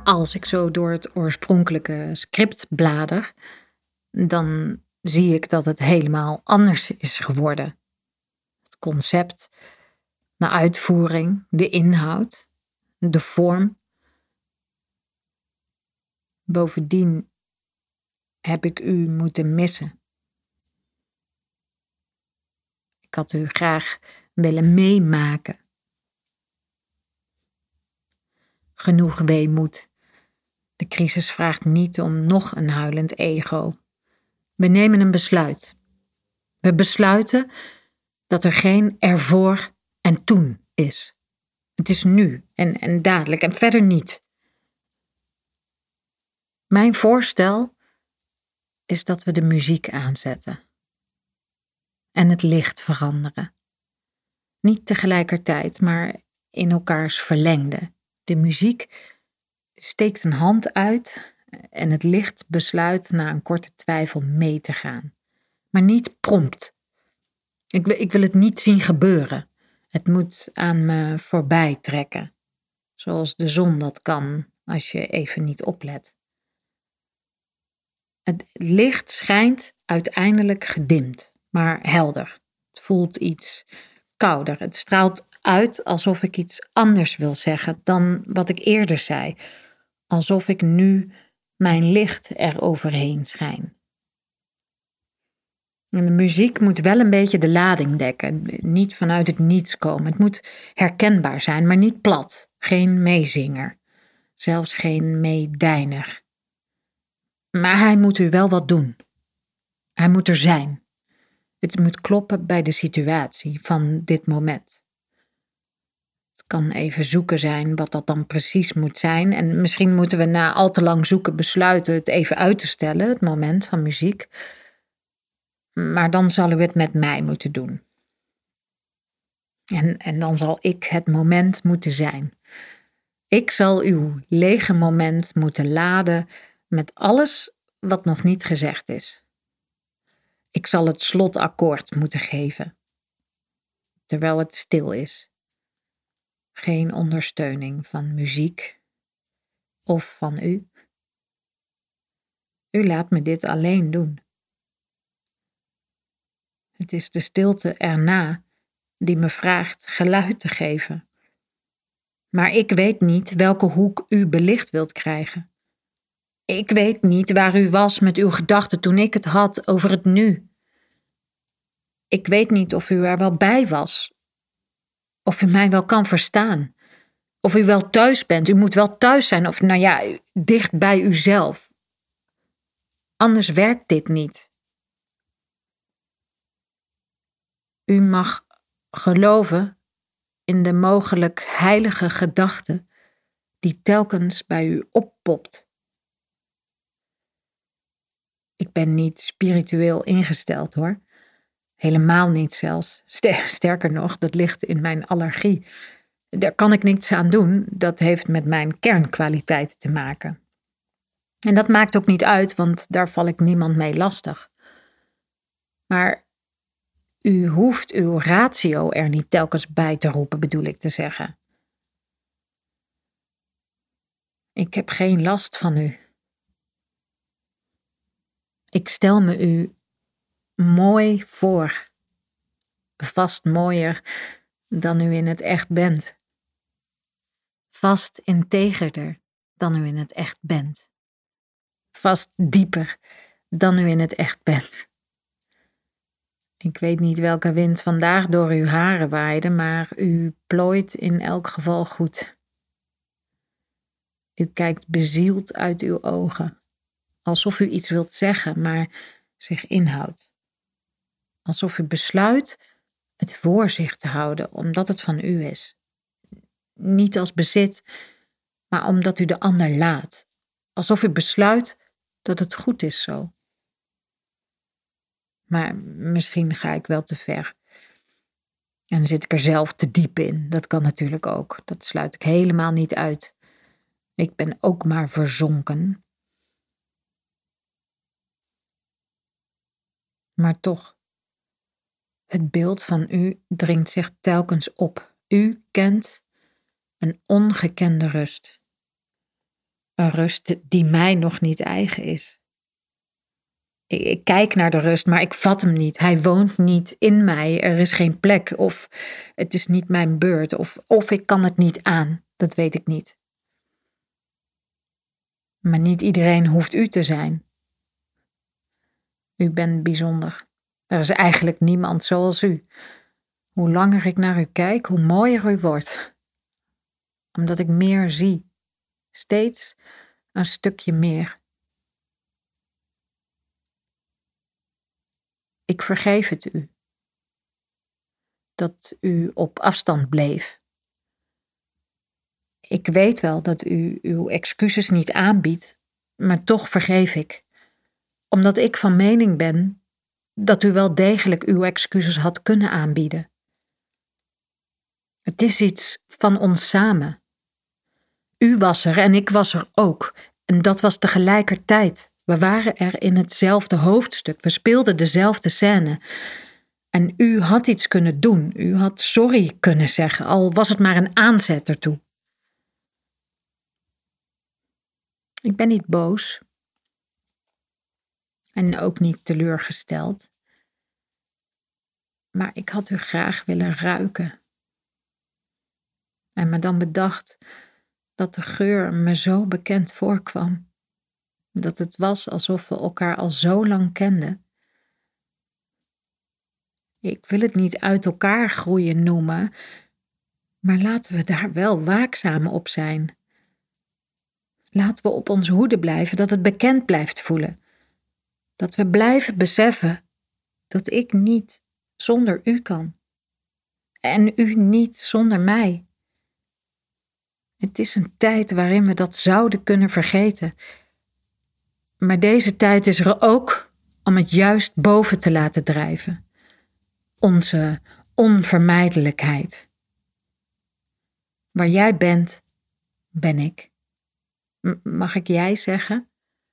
Als ik zo door het oorspronkelijke script blader, dan zie ik dat het helemaal anders is geworden. Het concept, de uitvoering, de inhoud, de vorm. Bovendien heb ik u moeten missen. Ik had u graag willen meemaken. Genoeg weemoed. De crisis vraagt niet om nog een huilend ego. We nemen een besluit. We besluiten dat er geen ervoor en toen is. Het is nu en dadelijk en verder niet. Mijn voorstel is dat we de muziek aanzetten. En het licht veranderen. Niet tegelijkertijd, maar in elkaars verlengde. De muziek steekt een hand uit en het licht besluit na een korte twijfel mee te gaan. Maar niet prompt. Ik wil het niet zien gebeuren. Het moet aan me voorbij trekken. Zoals de zon dat kan als je even niet oplet. Het licht schijnt uiteindelijk gedimd, maar helder. Het voelt iets kouder. Het straalt uit alsof ik iets anders wil zeggen dan wat ik eerder zei. Alsof ik nu mijn licht er overheen schijn. En de muziek moet wel een beetje de lading dekken. Niet vanuit het niets komen. Het moet herkenbaar zijn, maar niet plat. Geen meezinger. Zelfs geen meedijner. Maar hij moet u wel wat doen. Hij moet er zijn. Het moet kloppen bij de situatie van dit moment. Het kan even zoeken zijn wat dat dan precies moet zijn. En misschien moeten we na al te lang zoeken besluiten het even uit te stellen, het moment van muziek. Maar dan zal u het met mij moeten doen. En dan zal ik het moment moeten zijn. Ik zal uw lege moment moeten laden met alles wat nog niet gezegd is. Ik zal het slotakkoord moeten geven, terwijl het stil is. Geen ondersteuning van muziek of van u. U laat me dit alleen doen. Het is de stilte erna die me vraagt geluid te geven. Maar ik weet niet welke hoek u belicht wilt krijgen. Ik weet niet waar u was met uw gedachten toen ik het had over het nu. Ik weet niet of u er wel bij was. Of u mij wel kan verstaan. Of u wel thuis bent. U moet wel thuis zijn of dicht bij uzelf. Anders werkt dit niet. U mag geloven in de mogelijk heilige gedachte die telkens bij u oppopt. Ik ben niet spiritueel ingesteld hoor. Helemaal niet zelfs. Sterker nog, dat ligt in mijn allergie. Daar kan ik niks aan doen. Dat heeft met mijn kernkwaliteiten te maken. En dat maakt ook niet uit, want daar val ik niemand mee lastig. Maar u hoeft uw ratio er niet telkens bij te roepen, bedoel ik te zeggen. Ik heb geen last van u. Ik stel me u mooi voor. Vast mooier dan u in het echt bent. Vast integerder dan u in het echt bent. Vast dieper dan u in het echt bent. Ik weet niet welke wind vandaag door uw haren waaide, maar u plooit in elk geval goed. U kijkt bezield uit uw ogen, alsof u iets wilt zeggen, maar zich inhoudt. Alsof u besluit het voor zich te houden, omdat het van u is. Niet als bezit, maar omdat u de ander laat. Alsof u besluit dat het goed is zo. Maar misschien ga ik wel te ver. En zit ik er zelf te diep in. Dat kan natuurlijk ook. Dat sluit ik helemaal niet uit. Ik ben ook maar verzonken. Maar toch, het beeld van u dringt zich telkens op. U kent een ongekende rust. Een rust die mij nog niet eigen is. Ik kijk naar de rust, maar ik vat hem niet. Hij woont niet in mij. Er is geen plek. Of het is niet mijn beurt. Of ik kan het niet aan. Dat weet ik niet. Maar niet iedereen hoeft u te zijn. U bent bijzonder. Er is eigenlijk niemand zoals u. Hoe langer ik naar u kijk, hoe mooier u wordt. Omdat ik meer zie. Steeds een stukje meer. Ik vergeef het u. Dat u op afstand bleef. Ik weet wel dat u uw excuses niet aanbiedt, maar toch vergeef ik. Omdat ik van mening ben dat u wel degelijk uw excuses had kunnen aanbieden. Het is iets van ons samen. U was er en ik was er ook. En dat was tegelijkertijd. We waren er in hetzelfde hoofdstuk. We speelden dezelfde scène. En u had iets kunnen doen. U had sorry kunnen zeggen, al was het maar een aanzet ertoe. Ik ben niet boos. En ook niet teleurgesteld. Maar ik had u graag willen ruiken. En me dan bedacht dat de geur me zo bekend voorkwam. Dat het was alsof we elkaar al zo lang kenden. Ik wil het niet uit elkaar groeien noemen, maar laten we daar wel waakzaam op zijn. Laten we op onze hoede blijven dat het bekend blijft voelen. Dat we blijven beseffen dat ik niet zonder u kan. En u niet zonder mij. Het is een tijd waarin we dat zouden kunnen vergeten. Maar deze tijd is er ook om het juist boven te laten drijven. Onze onvermijdelijkheid. Waar jij bent, ben ik. Mag ik jij zeggen?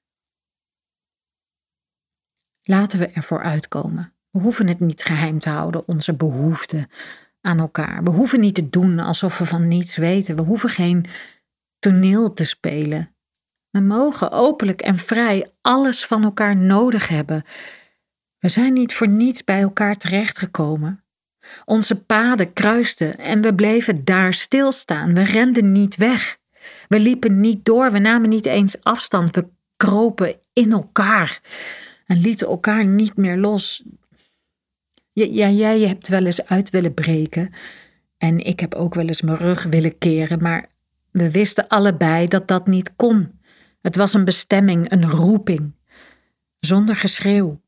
Laten we ervoor uitkomen. We hoeven het niet geheim te houden, onze behoeften aan elkaar. We hoeven niet te doen alsof we van niets weten. We hoeven geen toneel te spelen. We mogen openlijk en vrij alles van elkaar nodig hebben. We zijn niet voor niets bij elkaar terechtgekomen. Onze paden kruisten en we bleven daar stilstaan. We renden niet weg. We liepen niet door. We namen niet eens afstand. We kropen in elkaar en lieten elkaar niet meer los. Jij hebt wel eens uit willen breken en ik heb ook wel eens mijn rug willen keren, maar we wisten allebei dat dat niet kon. Het was een bestemming, een roeping, zonder geschreeuw.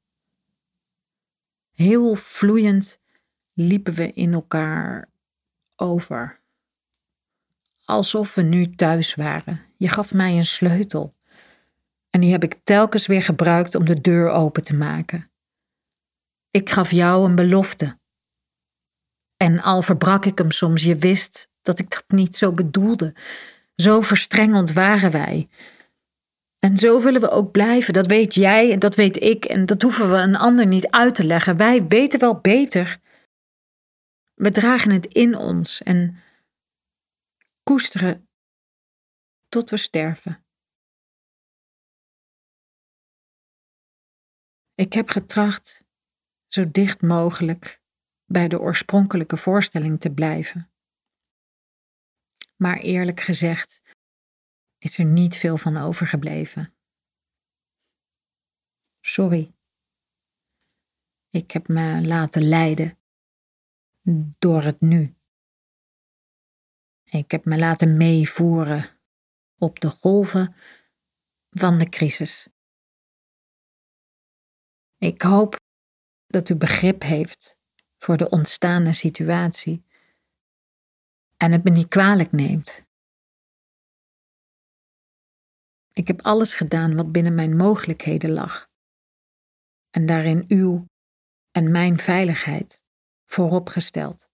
Heel vloeiend liepen we in elkaar over. Alsof we nu thuis waren. Je gaf mij een sleutel. En die heb ik telkens weer gebruikt om de deur open te maken. Ik gaf jou een belofte. En al verbrak ik hem soms, je wist dat ik dat niet zo bedoelde. Zo verstrengeld waren wij. En zo willen we ook blijven, dat weet jij en dat weet ik en dat hoeven we een ander niet uit te leggen. Wij weten wel beter. We dragen het in ons en koesteren tot we sterven. Ik heb getracht zo dicht mogelijk bij de oorspronkelijke voorstelling te blijven. Maar eerlijk gezegd is er niet veel van overgebleven. Sorry. Ik heb me laten leiden door het nu. Ik heb me laten meevoeren op de golven van de crisis. Ik hoop dat u begrip heeft voor de ontstane situatie en het me niet kwalijk neemt. Ik heb alles gedaan wat binnen mijn mogelijkheden lag en daarin uw en mijn veiligheid voorop gesteld.